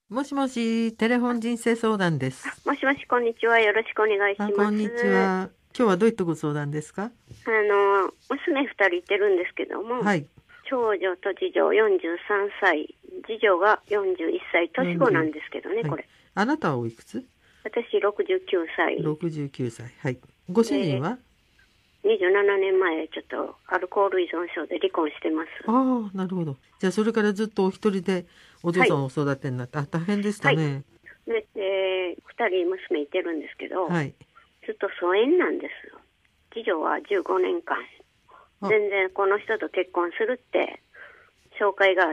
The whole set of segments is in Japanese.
もしもし、テレフォン人生相談です。 もしもし、こんにちは。よろしくお願いします。 こんにちは。今日はどういったご相談ですか？ 娘二人いてるんですけども、 はい。 長女と次女43歳、次女が41歳、年子なんですけどね、 はい。 これ。 あなたはおいくつ？ 私69歳。 69歳。はい。ご主人で、 は？ 27年前、ちょっとアルコール依存症で離婚してます。 ああ、なるほど。じゃあ、それからずっとお一人でお嬢はい。 さんをお育てになった。大変でしたはい。 ね。 で、二人娘いてるんですけど、 はい。 ずっと疎遠なんですよ。次女は15年間。 あ、 全然この人と結婚するって紹介があって、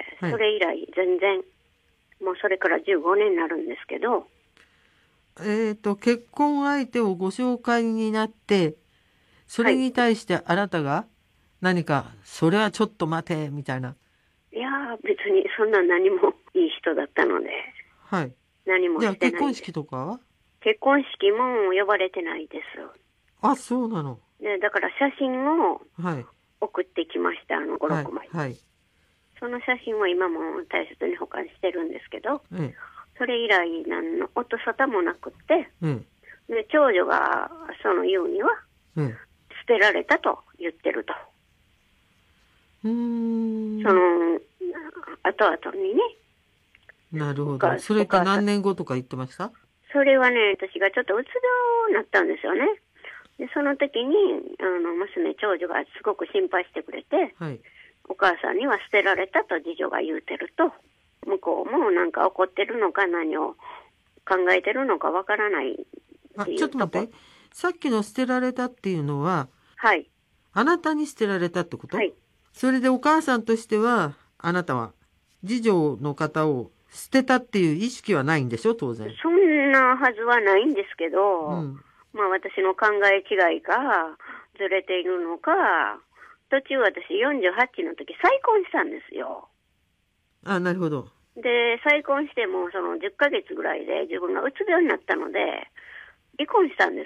はい。 それ以来全然、もうそれから15年になるんですけど、 結婚相手をご紹介になって、そはい。 れに対してあなたが何か、それはちょっと待て、みたいな。 いやー、別にそんな何もいい人だったので、 はい。 何もじゃあ、 して結婚ないです。 式とかは？ 結婚式も呼ばれてないです。 あ、そうなの。 で、だから写真をはい。 送ってきました、5、 はい。 6枚。 はい。 その写真を今も大切に保管してるんですけど、 えそれ以来何の音沙汰もなくって、 え、えで、長女がその言うには、 え、ええ。 捨てられたと言ってると。 うーそん。 の、後々にね、 なるほど。それお母さん。 って何年後とか言ってました？ それはね、私がちょっとうつ病になったんですよね。で、その時に、長女がすごく心配してくれて、 はい。 お母さんには捨てられたと次女が言うてると、向こうもなんか怒ってるのか何を考えてるのかわからないっあ、 ていうとこ。 ちょっと待って。さっきの捨てられたっていうのは、 はい。 あなたに捨てられたってこと？ はい。 それでお母さんとしては、あなたは、次女の方を捨てたっていう意識はないんでしょ、当然。 そんなはずはないんですけど、 うん。 まあ私の考え違いか、ずれているのか、途中私48の時再婚したんですよ。 あ、なるほど。 で、再婚してもその10ヶ月ぐらいで自分がうつ病になったので、離婚したんです。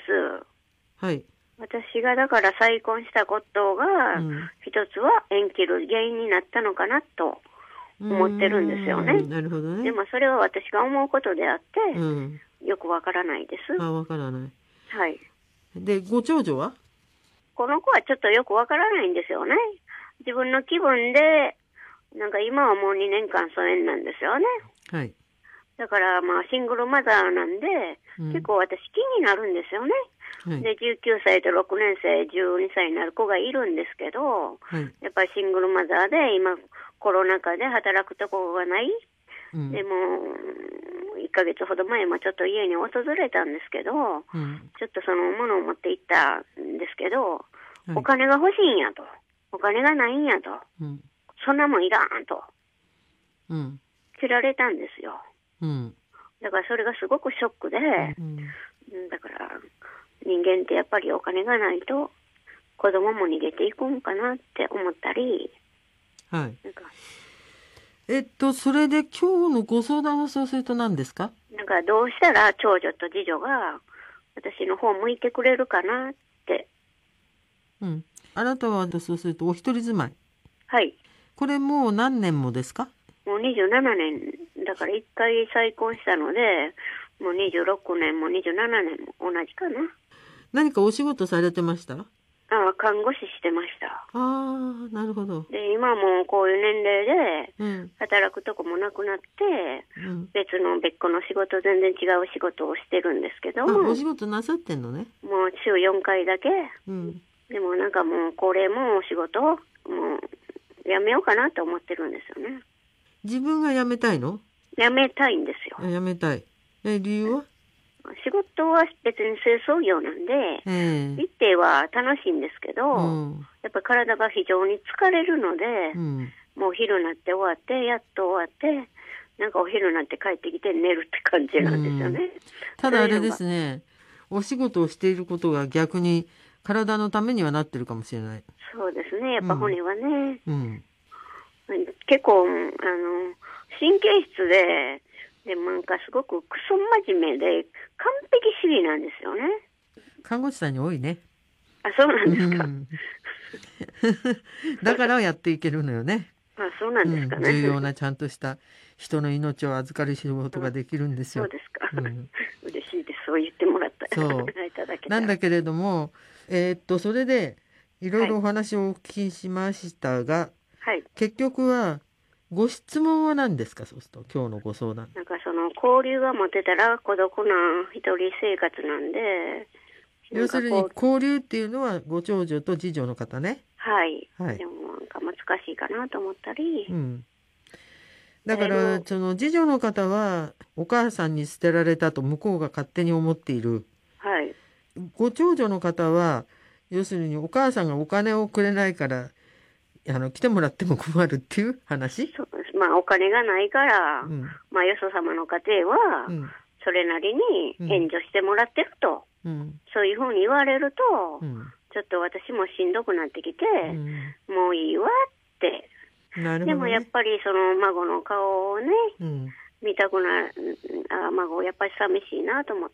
はい。 私がだから再婚したことが、 うん。 一つは縁切る原因になったのかなとうー思ってるんですよね。 ん。なるほどね。 でもそれは私が思うことであっうん。 て、よくわからないです。 あ、わからない。 はい。 で、ご長女は？ この子はちょっとよくわからないんですよね。自分の気分で、なんか今はもう2年間疎遠なんですよね。 はい。 だからまあシングルマザーなんで、 うん。 結構私気になるんですよね。 はい。 で、19歳と6年生、12歳になる子がいるんですけど、 はい。 やっぱりシングルマザーで今コロナ禍で働くところがない。 うん。 でも、1ヶ月ほど前もちょっと家に訪れたんですけど、 うん。 ちょっとその物を持って行ったんですけど、 はい。 お金が欲しいんやと。お金がないんやと。 うん。 そんなもんいらんと。 うん。 切られたんですよ。 うん。 だからそれがすごくショックで、 うん。 だから人間ってやっぱりお金がないと子供も逃げていくんかなって思ったり、 はい。 なんか、 それで今日のご相談はそうすると何ですか？ どうしたら長女と次女が私の方向いてくれるかなって。 うん。あなたはそうするとお一人住まい。 はい。 これもう何年もですか？ もう27年、だから一回再婚したので、もう26年も27年も同じかな。 何かお仕事されてました？ ああ、看護師してました。 ああ、なるほど。 で、今もうこういう年齢でうん。 働くとこもなくなって、 うん。 別個の仕事、全然違う仕事をしてるんですけどあ、おも、 仕事なさってんのね。 もう週4回だけ。 うん。 でもなんかもうこれもお仕事、もうやめようかなと思ってるんですよね。 自分が辞めたいの？ やめたいんですよ。 辞めたい。理由は？ 仕事は別に清掃業なんで、 ええ。 一定は楽しいんですけうど、 ん。 やっぱり体が非常に疲れるので、 うん。 もう昼になって終わって、やっと終わって、なんかお昼になって帰ってきて寝るって感じうなんですよん。 ね。 ただあれでそういうのが。 すね、お仕事をしていることが逆に体のためにはなってるかもしれない。 そうですね。やっうん。 ぱ骨はね、 うん。 結構、神経質で、で、なんかすごくクソ真面目で、完璧主義なんですよね。 看護師さんに多いね。 あ、そうなうんですか。 ん。だからやっていけるのよね。 あ、そうなんですかうん。重要ね。 なちゃんとした人の命を預かる仕事ができるんですよ。 そうですか。 うん、 嬉しいです。そう言ってもらったら。 そういただけたらなんだけれども、それでいろいろおはい。 話をお聞きしましたが、 はい。 結局はご質問は何ですか？そうすると今日のご相談。 なんかその交流が持てたら孤独な一人生活なんで、な要するにんかこう、 交流っていうのはご長女と次女の方ね。 はい。 はい。 でもなんか難しいかなと思ったり、 うん。だかでも、 らその次女の方はお母さんに捨てられたと向こうが勝手に思っている。 はい。 ご長女の方は要するにお母さんがお金をくれないから来てもらっても困るっていう話。 そうです。まあお金がないから、 うん。 まあよそ様の家庭は、 うん。 それなりに援助してもらってると、 うん。 そういうふうに言われると、 うん。 ちょっと私もしんどくなってきて、 うん。 もういいわって。 なるでもやっほどね。 ぱりその孫の顔をね、 うん。 見たくなる、孫やっぱり寂しいなと思って、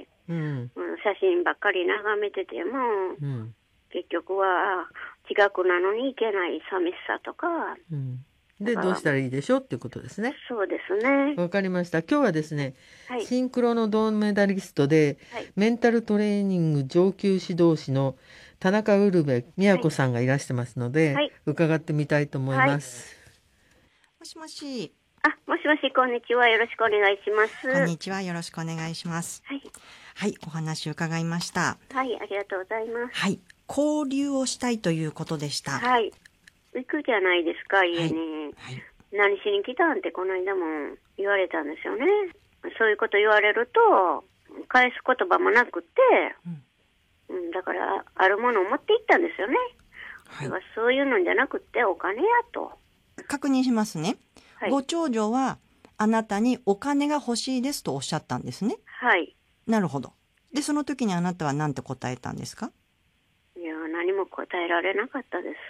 うん。 写真ばっかり眺めてても、 うん。 結局は近くなのに行けない寂しさとか、 うん。で、 だから、 どうしたらいいでしょうっていうことですね。 そうですね。 わかりました。今日はですね、 はい。 シンクロの銅メダリストで、 はい。 メンタルトレーニング上級指導士の田中ウルベ宮はい。 子さんがいらしてますので、 はい。 伺ってみたいと思いはい。 ます。 もしもし。 もしもし、こんにちは。よろしくお願いします。 こんにちは。よろしくお願いします。 はい。 はい、お話伺いました。 はい、ありがとうございます。 はい、交流をしたいということでした。 はい。行くじゃないですか、家に。 はい。 何しに来たんってこの間も言われたんですよね。そういうこと言われると、返す言葉もなくて、だからあるものを持って行ったんですよね。 はい。 だからそういうのじゃなくてお金やと。 確認しますね。 はい。 ご長女はあなたにお金が欲しいですとおっしゃったんですね。 はい。 なるほど。で、その時にあなたは何て答えたんですか？ いや、何も答えられなかったです。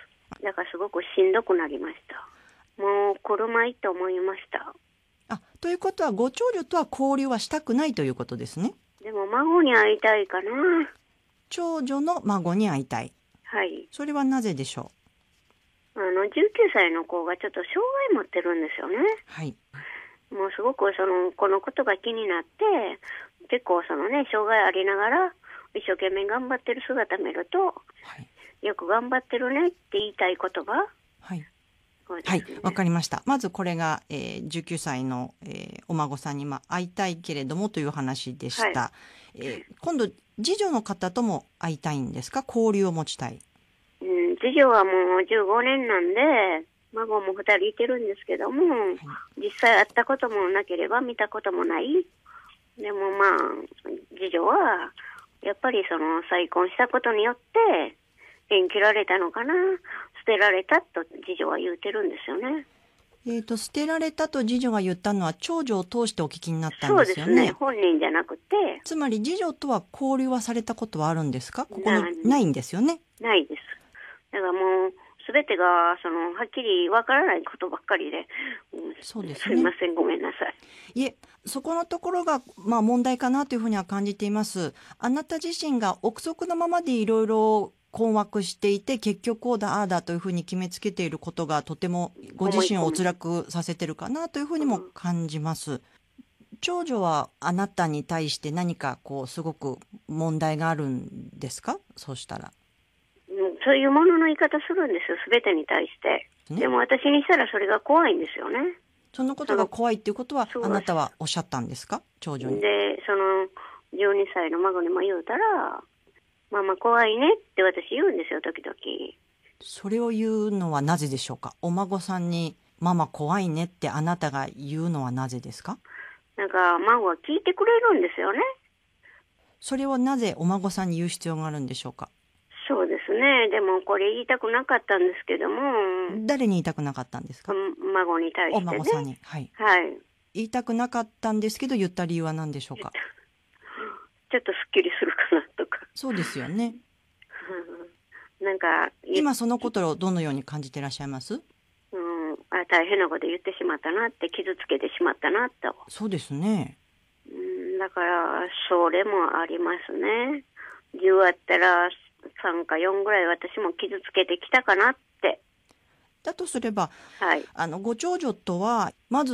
だからすごくしんどくなりました。もう車いいと思いました。 ということはご長女とは交流はしたくないということですね。 でも孫に会いたいかな。 長女の孫に会いたい。 はい。 それはなぜでしょ 19歳の子がちょっと障害持ってるんですよね。 う？はい。 もうすごくこのことが気になって、結構障害ありながら一生懸命頑張ってる姿見ると、 はい。 よく頑張ってるねって言いたい言葉。 はい。 これではい、 すね。 わかりました。まずこれが、19歳の、お孫さんに、会いたいけれどもという話でした。 は今度、次女の方とも会いたいんですか？交流を持ちたい。 次女はもう15年なんで、孫も2人いてるんですけども、実際会ったこともなければ見たこともない。でも次女は、やっぱり再婚したことによって、縁切られたのかな、捨てられたと次女は言うてるんですよね。 捨てられたと次女が言ったのは長女を通してお聞きになったんそうですよね。 ですね。本人じゃなくて。 つまり次女とは交流はされたことはあるんですか？ここのないんですよね。 ないです。だからもう、すべてが、はっきりわからないことばっかりで、 そうですね。 すいません、ごめんなさい。 いえ、そこのところが、問題かなというふうには感じています。あなた自身が憶測のままでいろいろ困惑していて、結局こうだああだというふうに決めつけていることがとてもご自身をお辛くさせてるかなというふうにも感じます。長女はあなたに対して何かすごく問題があるんですか？そうしたら。 そういうものの言い方するんですよ、すべてに対して。でも私にしたらそれが怖いんですよね。 そのことが怖いっていうことはあなたはおっしゃったんですか？長女に。 で、12歳の孫にも言うたら、ママ怖いねって私言うんですよ、時々。 それを言うのはなぜでしょうか？お孫さんにママ怖いねってあなたが言うのはなぜですか？ なんか孫は聞いてくれるんですよね。 それをなぜお孫さんに言う必要があるんでしょうか？ そうですね。でもこれ言いたくなかったんですけども。 誰に言いたくなかったんですか？ 孫に対してね。 お孫さんに。はい。 はい。 言いたくなかったんですけど言った理由は何でしょうか？ ちょっとすっきりするかなとか。 そうですよね。 なんか今そのことをどのように感じていらっしゃいます？ 大変なこと言ってしまったなって、傷つけてしまったなと。 そうですね。 だからそれもありますね。10あったら3か4ぐらい私も傷つけてきたかなって。 だとすれば、 はい。 ご長女とはまず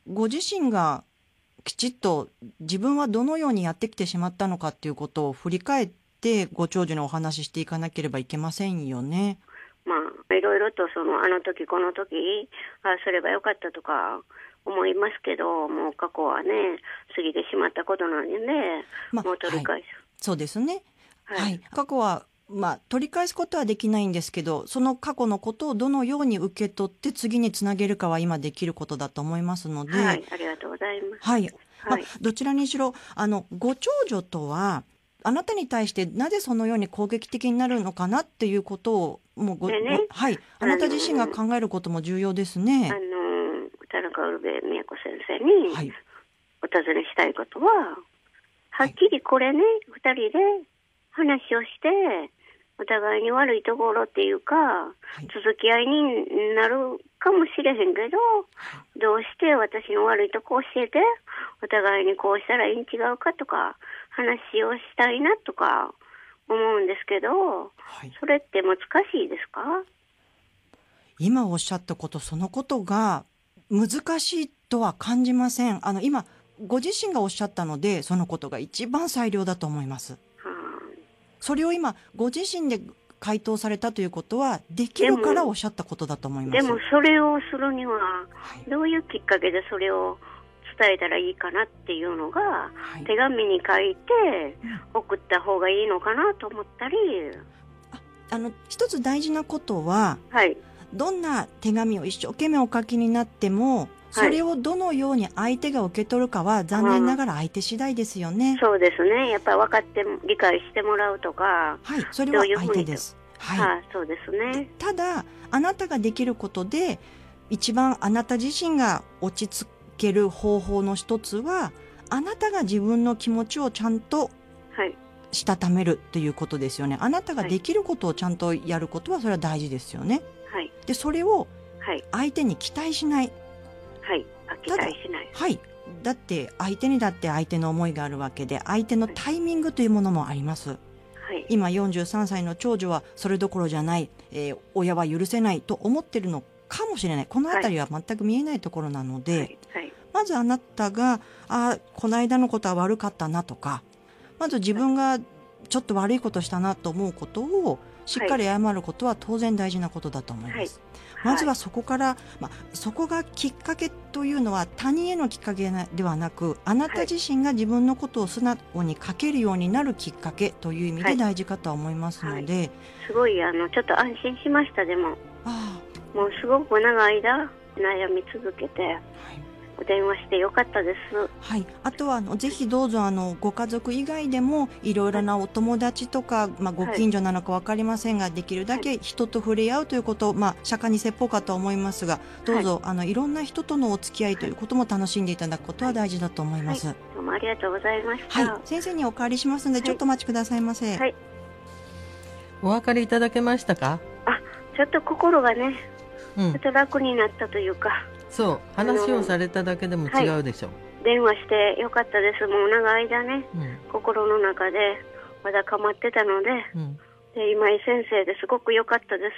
ご自身がきちっと自分はどのようにやってきてしまったのかっていうことを振り返ってご長女にお話ししていかなければいけませんよね。 まあいろいろとあの時この時すればよかったとか思いますけど、もう過去はね過ぎてしまったことなので、もう取り返す、 そうですね、 はい、 過去は取り返すことはできないんですけど、その過去のことをどのように受け取って次につなげるかは今できることだと思いますので、 はい、ありがとうございます。 はい、 はい、 どちらにしろご長女とはあなたに対してなぜそのように攻撃的になるのかなっていうことをもうはい、あなた自身が考えることも重要ですね。 田中ウルベ美也子先生にお尋ねしたいことは、はっきりこれね、2人で話をしてお互いに悪いところっていうか、続き合いになるかもしれへんけど、どうして私の悪いとこ教えて、お互いにこうしたらいいん違うかとか話をしたいなとか思うんですけど、それって難しいですか？ 今おっしゃったこと、そのことが難しいとは感じません。今ご自身がおっしゃったので、そのことが一番最良だと思います。それを今ご自身で回答されたということはできるからおっしゃったことだと思います。 でもそれをするにはどういうきっかけでそれを伝えたらいいかなっていうのが、手紙に書いて送った方がいいのかなと思ったり、 一つ大事なことは、どんな手紙を一生懸命お書きになっても、それをどのように相手が受け取るかは残念ながら相手次第ですよね。 そうですね。やっぱり分かって理解してもらうとか、 それは相手です。 そうですね。 ただあなたができることで一番あなた自身が落ち着ける方法の一つは、あなたが自分の気持ちをちゃんとしたためるということですよね。あなたができることをちゃんとやることはそれは大事ですよね。でそれを相手に期待しない。 期待しない。 だって相手にだって相手の思いがあるわけで、相手のタイミングというものもあります。今43歳の長女はそれどころじゃない、親は許せないと思ってるのかもしれない。このあたりは全く見えないところなので、まずあなたがこの間のことは悪かったなとか、まず自分がちょっと悪いことしたなと思うことをしっかり謝ることは当然大事なことだと思います。まずはそこから、そこがきっかけというのは他人へのきっかけではなく、あなた自身が自分のことを素直に書けるようになるきっかけという意味で大事かとは思いますので、 すごいちょっと安心しました。でももうすごく長い間悩み続けて、お電話してよかったです。 あとはぜひどうぞご家族以外でもいろいろなお友達とか、ご近所なのか分かりませんが、できるだけ人と触れ合うということ、釈迦に説法かと思いますが、どうぞいろんな人とのお付き合いということも楽しんでいただくことは大事だと思います。 どうもありがとうございました。 先生にお代わりしますので、ちょっとお待ちくださいませ。 お分かりいただけましたか？ ちょっと心がね、ちょっと楽になったというか、 そう話をされただけでも違うでしょ。 電話してよかったです。もう長い間ね、心の中でまだ構ってたので、で今井先生ですごくよかったです。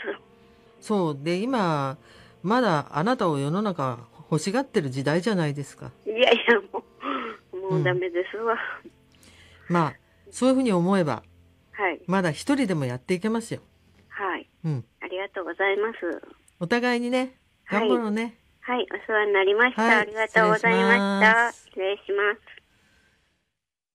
そうで、今まだあなたを世の中欲しがってる時代じゃないですか。 いやいや、もうダメですわ。 そういうふうに思えば、まだ一人でもやっていけますよ。 ありがとうございます。 お互いにね、頑張ろうね。 お世話になりました。ありがとうございました。失礼します。